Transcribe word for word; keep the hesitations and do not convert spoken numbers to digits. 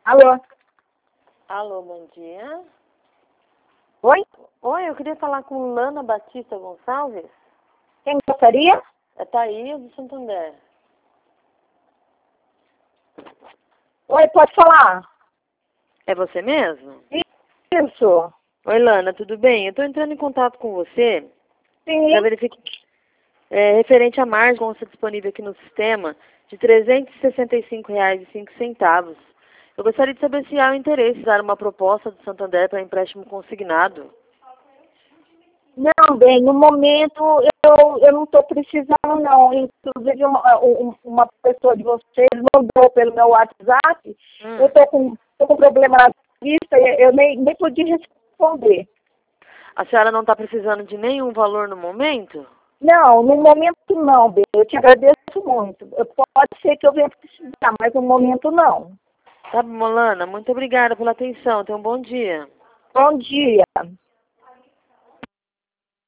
Alô? Alô, bom dia. Oi? Oi, eu queria falar com Lana Batista Gonçalves. Quem gostaria? É Thaís do Santander. Oi, pode falar? É você mesmo? Isso. Oi, Lana, tudo bem? Eu estou entrando em contato com você Sim. para verificar é, referente à margem que está disponível aqui no sistema de trezentos e sessenta e cinco reais e cinco centavos. Eu gostaria de saber se há um interesse em dar uma proposta do Santander para empréstimo consignado. Não, bem, no momento eu, eu não estou precisando não. Inclusive uma, um- uma pessoa de vocês mandou pelo meu WhatsApp. Hum. Eu estou com, tô com problema na vista, eu nem, nem podia responder. A senhora não está precisando de nenhum valor no momento? Não, no momento não, bem. Eu te agradeço muito. Eu- Pode ser que eu venha precisar, mas no momento não. Tá bom, Lana, muito obrigada pela atenção. Tenha um bom dia. Bom dia.